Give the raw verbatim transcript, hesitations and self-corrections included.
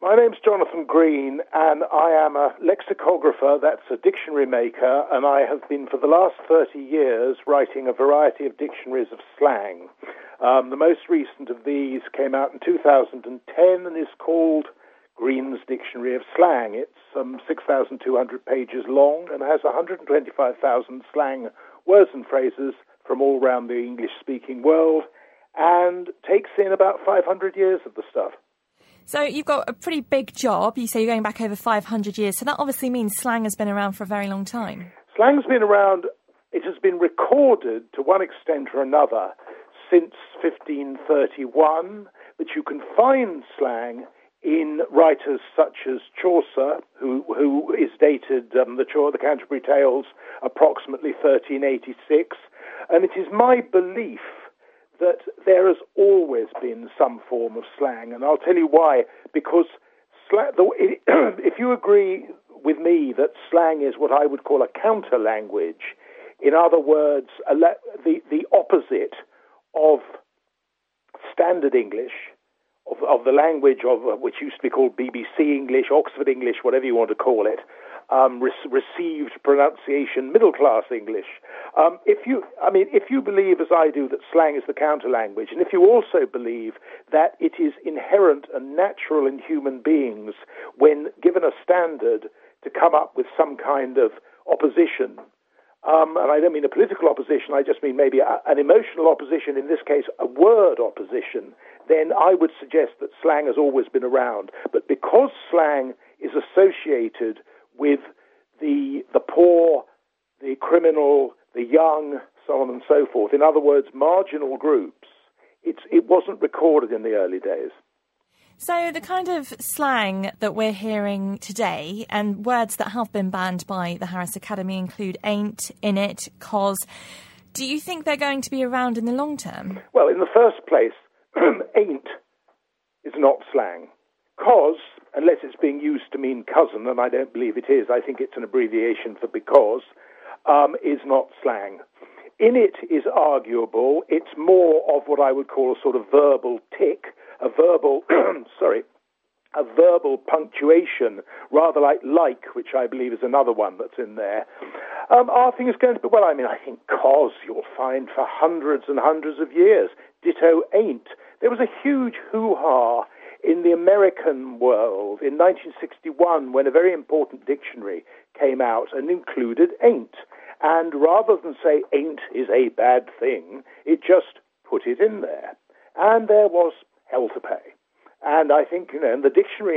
My name's Jonathan Green, and I am a lexicographer, that's a dictionary maker, and I have been for the last thirty years writing a variety of dictionaries of slang. Um, the most recent of these came out in two thousand ten and is called Green's Dictionary of Slang. It's um, six thousand two hundred pages long and has one hundred twenty-five thousand slang words and phrases from all around the English-speaking world, and takes in about five hundred years of the stuff. So you've got a pretty big job. You say you're going back over five hundred years. So that obviously means slang has been around for a very long time. Slang's been around, it has been recorded to one extent or another since fifteen thirty-one, but you can find slang in writers such as Chaucer, who who is dated, um, the, Chaucer, the Canterbury Tales, approximately thirteen eighty-six. And it is my belief that there has always been some form of slang, and I'll tell you why. Because slang, the, if you agree with me that slang is what I would call a counter language, in other words, a le- the the opposite of standard English, of, of the language of uh, which used to be called B B C English, Oxford English, whatever you want to call it. Um, re- received pronunciation, middle-class English. Um, if you, I mean, if you believe, as I do, that slang is the counter-language, and if you also believe that it is inherent and natural in human beings, when given a standard, to come up with some kind of opposition, um, and I don't mean a political opposition, I just mean maybe a, an emotional opposition, in this case, a word opposition, then I would suggest that slang has always been around. But because slang is associated with the the poor, the criminal, the young, so on and so forth. In other words, marginal groups. It's, it wasn't recorded in the early days. So the kind of slang that we're hearing today and words that have been banned by the Harris Academy include ain't, innit, cos. Do you think they're going to be around in the long term? Well, in the first place, ain't is not slang. Cos, unless it's being used to mean cousin, and I don't believe it is, I think it's an abbreviation for because, um, is not slang. In it is arguable. It's more of what I would call a sort of verbal tick, a verbal, sorry, a verbal punctuation, rather like like, which I believe is another one that's in there. Um, are things going to be, well, I mean, I think cos you'll find for hundreds and hundreds of years. Ditto ain't. There was a huge hoo-ha in the American world in nineteen sixty-one, when a very important dictionary came out and included ain't. And rather than say ain't is a bad thing, it just put it in there. And there was hell to pay. And I think, you know, and the dictionary